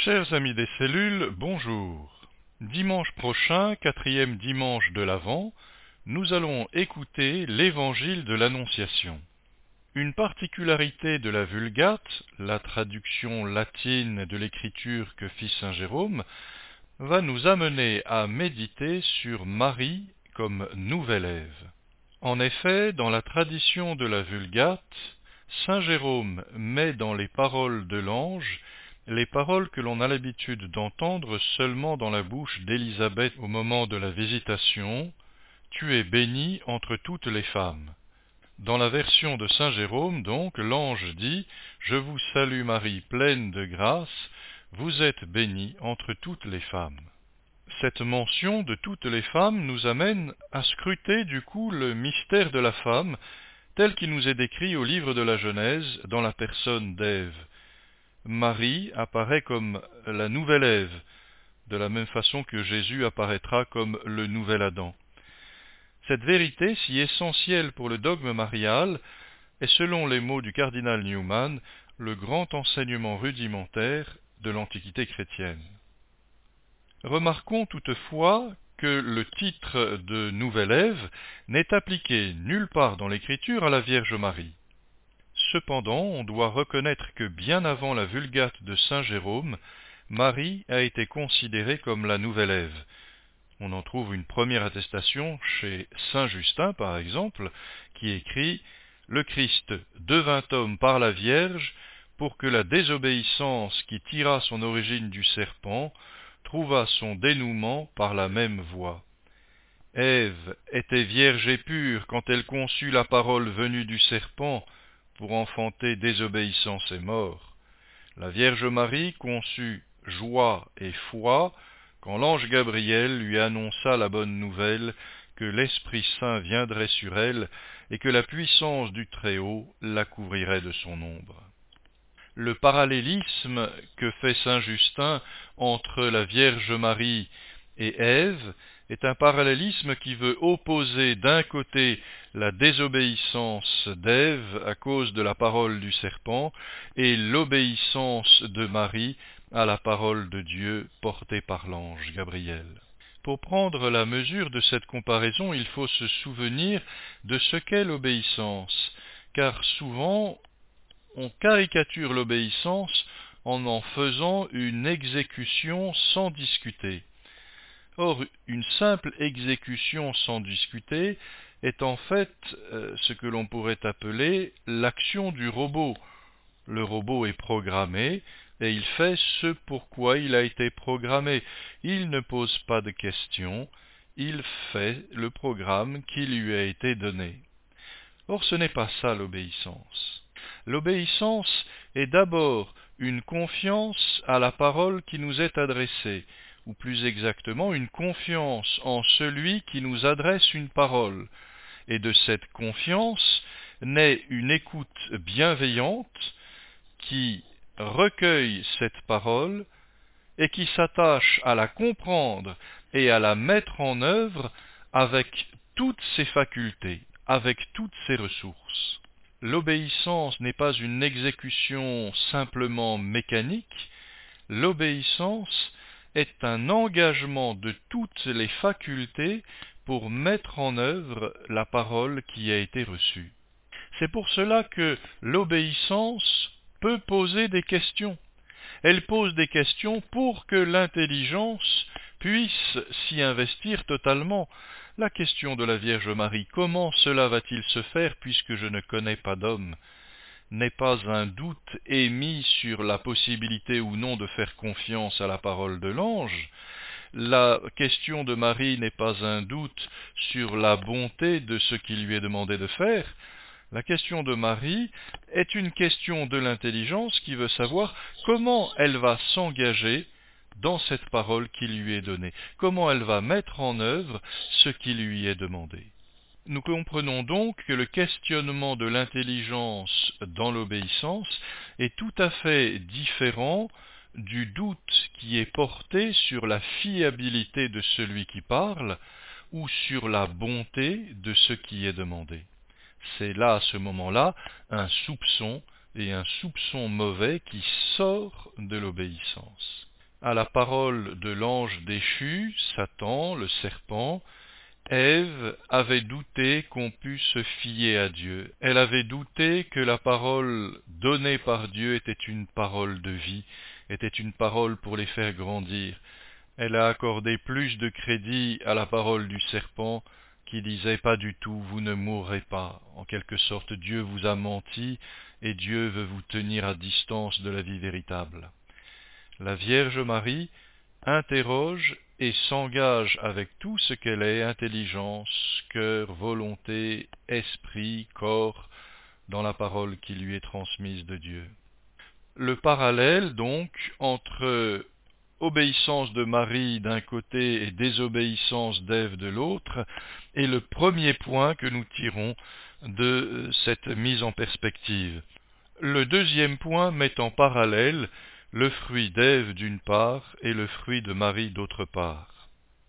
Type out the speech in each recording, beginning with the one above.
Chers amis des cellules, bonjour. Dimanche prochain, 4e dimanche de l'Avent, nous allons écouter l'Évangile de l'Annonciation. Une particularité de la Vulgate, la traduction latine de l'écriture que fit saint Jérôme, va nous amener à méditer sur Marie comme nouvelle Ève. En effet, dans la tradition de la Vulgate, saint Jérôme met dans les paroles de l'ange les paroles que l'on a l'habitude d'entendre seulement dans la bouche d'Élisabeth au moment de la visitation, « Tu es bénie entre toutes les femmes ». Dans la version de saint Jérôme, donc, l'ange dit « Je vous salue Marie, pleine de grâce, vous êtes bénie entre toutes les femmes ». Cette mention de toutes les femmes nous amène à scruter du coup le mystère de la femme tel qu'il nous est décrit au livre de la Genèse dans la personne d'Ève. Marie apparaît comme la nouvelle Ève, de la même façon que Jésus apparaîtra comme le nouvel Adam. Cette vérité, si essentielle pour le dogme marial, est, selon les mots du cardinal Newman, le grand enseignement rudimentaire de l'Antiquité chrétienne. Remarquons toutefois que le titre de Nouvelle Ève n'est appliqué nulle part dans l'Écriture à la Vierge Marie. Cependant, on doit reconnaître que bien avant la Vulgate de saint Jérôme, Marie a été considérée comme la nouvelle Ève. On en trouve une première attestation chez saint Justin, par exemple, qui écrit « Le Christ devint homme par la Vierge pour que la désobéissance qui tira son origine du serpent trouva son dénouement par la même voie. Ève était vierge et pure quand elle conçut la parole venue du serpent, pour enfanter désobéissance et mort. La Vierge Marie conçut joie et foi quand l'ange Gabriel lui annonça la bonne nouvelle que l'Esprit Saint viendrait sur elle et que la puissance du Très-Haut la couvrirait de son ombre. Le parallélisme que fait saint Justin entre la Vierge Marie et Ève est un parallélisme qui veut opposer d'un côté la désobéissance d'Ève à cause de la parole du serpent et l'obéissance de Marie à la parole de Dieu portée par l'ange Gabriel. Pour prendre la mesure de cette comparaison, il faut se souvenir de ce qu'est l'obéissance, car souvent on caricature l'obéissance en faisant une exécution sans discuter. Or, une simple exécution sans discuter est en fait ce que l'on pourrait appeler l'action du robot. Le robot est programmé et il fait ce pourquoi il a été programmé. Il ne pose pas de questions, il fait le programme qui lui a été donné. Or, ce n'est pas ça l'obéissance. L'obéissance est d'abord une confiance à la parole qui nous est adressée, ou plus exactement une confiance en celui qui nous adresse une parole. Et de cette confiance naît une écoute bienveillante qui recueille cette parole et qui s'attache à la comprendre et à la mettre en œuvre avec toutes ses facultés, avec toutes ses ressources. L'obéissance n'est pas une exécution simplement mécanique, l'obéissance est un engagement de toutes les facultés pour mettre en œuvre la parole qui a été reçue. C'est pour cela que l'obéissance peut poser des questions. Elle pose des questions pour que l'intelligence puisse s'y investir totalement. La question de la Vierge Marie, comment cela va-t-il se faire puisque je ne connais pas d'homme, n'est pas un doute émis sur la possibilité ou non de faire confiance à la parole de l'ange. La question de Marie n'est pas un doute sur la bonté de ce qui lui est demandé de faire. La question de Marie est une question de l'intelligence qui veut savoir comment elle va s'engager dans cette parole qui lui est donnée, comment elle va mettre en œuvre ce qui lui est demandé. Nous comprenons donc que le questionnement de l'intelligence dans l'obéissance est tout à fait différent du doute qui est porté sur la fiabilité de celui qui parle ou sur la bonté de ce qui est demandé. C'est là, à ce moment-là, un soupçon, et un soupçon mauvais qui sort de l'obéissance. À la parole de l'ange déchu, Satan, le serpent, Ève avait douté qu'on pût se fier à Dieu. Elle avait douté que la parole donnée par Dieu était une parole de vie, était une parole pour les faire grandir. Elle a accordé plus de crédit à la parole du serpent qui disait pas du tout, vous ne mourrez pas. En quelque sorte, Dieu vous a menti et Dieu veut vous tenir à distance de la vie véritable. La Vierge Marie interroge et s'engage avec tout ce qu'elle est, intelligence, cœur, volonté, esprit, corps, dans la parole qui lui est transmise de Dieu. Le parallèle, donc, entre obéissance de Marie d'un côté et désobéissance d'Ève de l'autre, est le premier point que nous tirons de cette mise en perspective. Le deuxième point met en parallèle le fruit d'Ève d'une part et le fruit de Marie d'autre part.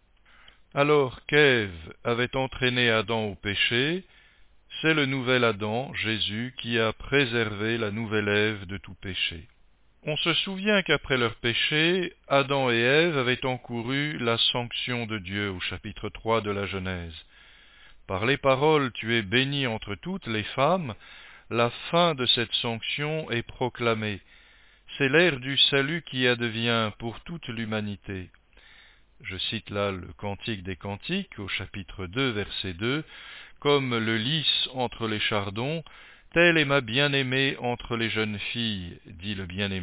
Alors qu'Ève avait entraîné Adam au péché, c'est le nouvel Adam, Jésus, qui a préservé la nouvelle Ève de tout péché. On se souvient qu'après leur péché, Adam et Ève avaient encouru la sanction de Dieu au chapitre 3 de la Genèse. Par les paroles « Tu es bénie entre toutes les femmes », la fin de cette sanction est proclamée. C'est l'ère du salut qui advient pour toute l'humanité. Je cite là le Cantique des Cantiques au chapitre 2 verset 2, « Comme le lys entre les chardons, telle est ma bien-aimée entre les jeunes filles, dit le bien-aimé. »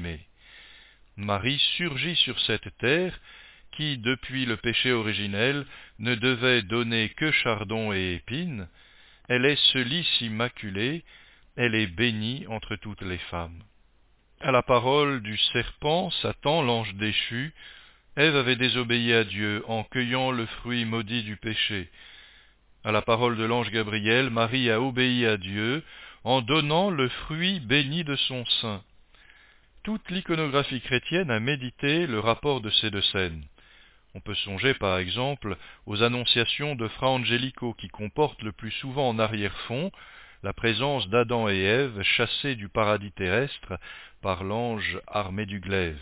Marie surgit sur cette terre qui, depuis le péché originel, ne devait donner que chardons et épines. Elle est ce lys immaculé, elle est bénie entre toutes les femmes. À la parole du serpent, Satan, l'ange déchu, Ève avait désobéi à Dieu en cueillant le fruit maudit du péché. À la parole de l'ange Gabriel, Marie a obéi à Dieu en donnant le fruit béni de son sein. Toute l'iconographie chrétienne a médité le rapport de ces deux scènes. On peut songer par exemple aux annonciations de Fra Angelico qui comportent le plus souvent en arrière-fond la présence d'Adam et Ève chassés du paradis terrestre par l'ange armé du glaive.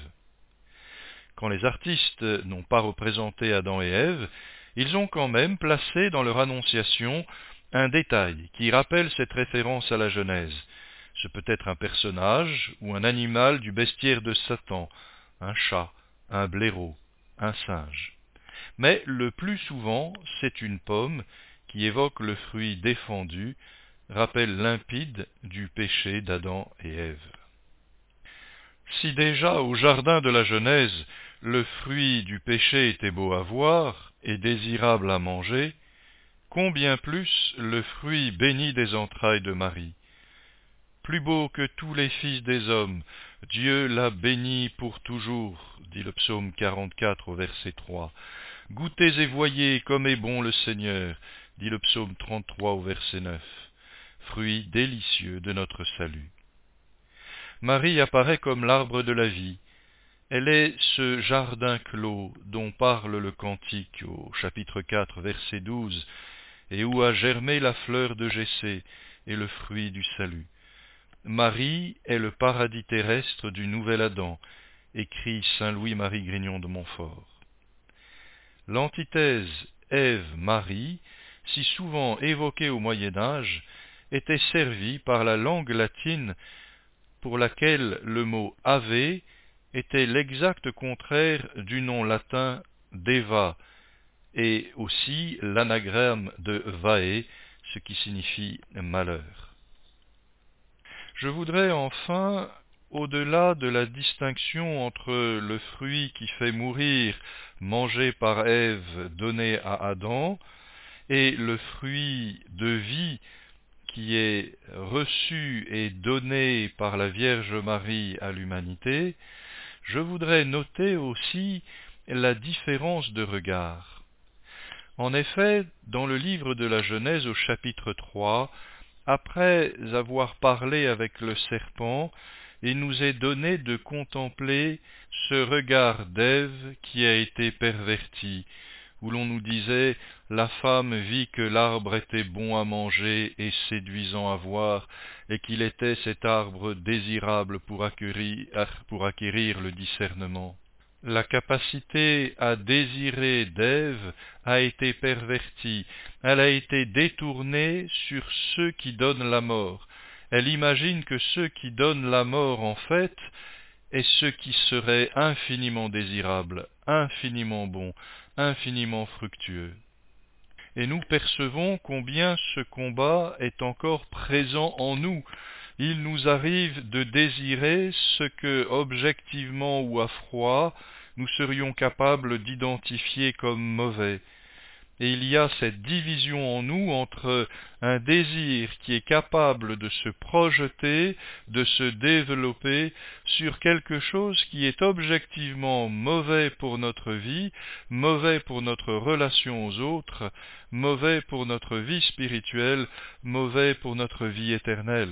Quand les artistes n'ont pas représenté Adam et Ève, ils ont quand même placé dans leur annonciation un détail qui rappelle cette référence à la Genèse. Ce peut être un personnage ou un animal du bestiaire de Satan, un chat, un blaireau, un singe. Mais le plus souvent, c'est une pomme qui évoque le fruit défendu, rappel limpide du péché d'Adam et Ève. Si déjà au jardin de la Genèse, le fruit du péché était beau à voir et désirable à manger, combien plus le fruit béni des entrailles de Marie. Plus beau que tous les fils des hommes, Dieu l'a béni pour toujours, dit le psaume 44 au verset 3. Goûtez et voyez comme est bon le Seigneur, dit le psaume 33 au verset 9. Fruit délicieux de notre salut. Marie apparaît comme l'arbre de la vie. Elle est ce jardin clos dont parle le Cantique au chapitre 4 verset 12 et où a germé la fleur de Jessé et le fruit du salut. Marie est le paradis terrestre du nouvel Adam, écrit saint Louis-Marie Grignon de Montfort. L'antithèse Ève-Marie, si souvent évoquée au Moyen-Âge, était servie par la langue latine pour laquelle le mot ave était l'exact contraire du nom latin d'Eva et aussi l'anagramme de vae, ce qui signifie malheur. Je voudrais enfin, au-delà de la distinction entre le fruit qui fait mourir, mangé par Ève, donné à Adam, et le fruit de vie qui est reçu et donné par la Vierge Marie à l'humanité, je voudrais noter aussi la différence de regard. En effet, dans le livre de la Genèse au chapitre 3, après avoir parlé avec le serpent, il nous est donné de contempler ce regard d'Ève qui a été perverti, où l'on nous disait « La femme vit que l'arbre était bon à manger et séduisant à voir, et qu'il était cet arbre désirable pour acquérir le discernement. » La capacité à désirer d'Ève a été pervertie, elle a été détournée sur ceux qui donnent la mort. Elle imagine que ceux qui donnent la mort, en fait, est ce qui serait infiniment désirable, infiniment bon, infiniment fructueux. Et nous percevons combien ce combat est encore présent en nous. Il nous arrive de désirer ce que, objectivement ou à froid, nous serions capables d'identifier comme mauvais. Et il y a cette division en nous entre un désir qui est capable de se projeter, de se développer sur quelque chose qui est objectivement mauvais pour notre vie, mauvais pour notre relation aux autres, mauvais pour notre vie spirituelle, mauvais pour notre vie éternelle.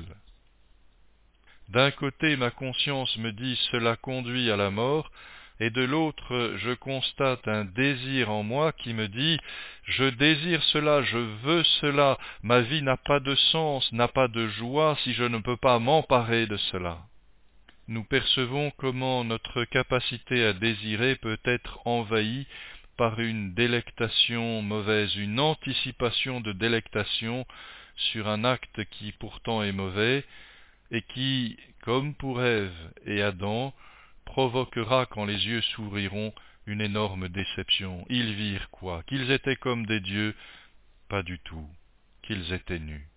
D'un côté, ma conscience me dit cela conduit à la mort, et de l'autre, je constate un désir en moi qui me dit je désire cela, je veux cela, ma vie n'a pas de sens, n'a pas de joie si je ne peux pas m'emparer de cela. Nous percevons comment notre capacité à désirer peut être envahie par une délectation mauvaise, une anticipation de délectation sur un acte qui pourtant est mauvais, et qui, comme pour Ève et Adam, provoquera, quand les yeux s'ouvriront, une énorme déception. Ils virent quoi? Qu'ils étaient comme des dieux? Pas du tout. Qu'ils étaient nus.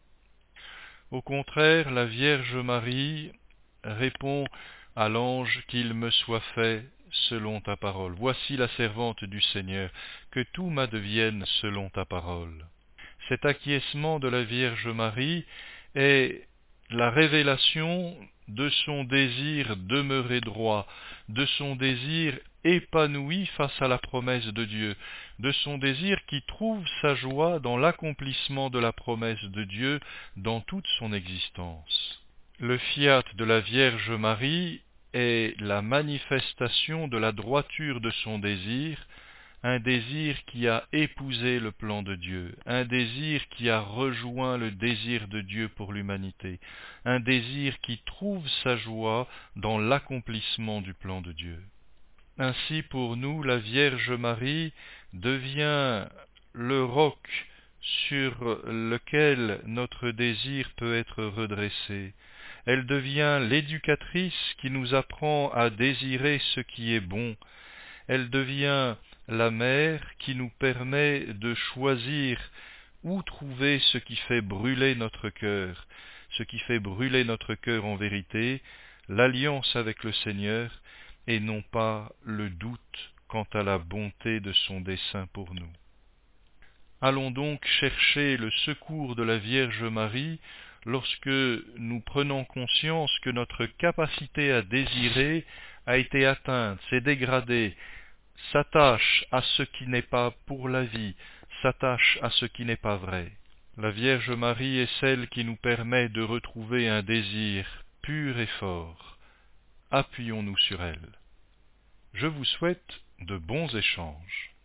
Au contraire, la Vierge Marie répond à l'ange qu'il me soit fait selon ta parole. Voici la servante du Seigneur, que tout m'advienne selon ta parole. Cet acquiescement de la Vierge Marie est la révélation de son désir demeuré droit, de son désir épanoui face à la promesse de Dieu, de son désir qui trouve sa joie dans l'accomplissement de la promesse de Dieu dans toute son existence. Le fiat de la Vierge Marie est la manifestation de la droiture de son désir, un désir qui a épousé le plan de Dieu, un désir qui a rejoint le désir de Dieu pour l'humanité, un désir qui trouve sa joie dans l'accomplissement du plan de Dieu. Ainsi pour nous, la Vierge Marie devient le roc sur lequel notre désir peut être redressé. Elle devient l'éducatrice qui nous apprend à désirer ce qui est bon. Elle devient la mère qui nous permet de choisir où trouver ce qui fait brûler notre cœur. Ce qui fait brûler notre cœur en vérité, l'alliance avec le Seigneur, et non pas le doute quant à la bonté de son dessein pour nous. Allons donc chercher le secours de la Vierge Marie lorsque nous prenons conscience que notre capacité à désirer a été atteinte, s'est dégradée, s'attache à ce qui n'est pas pour la vie, s'attache à ce qui n'est pas vrai. La Vierge Marie est celle qui nous permet de retrouver un désir pur et fort. Appuyons-nous sur elle. Je vous souhaite de bons échanges.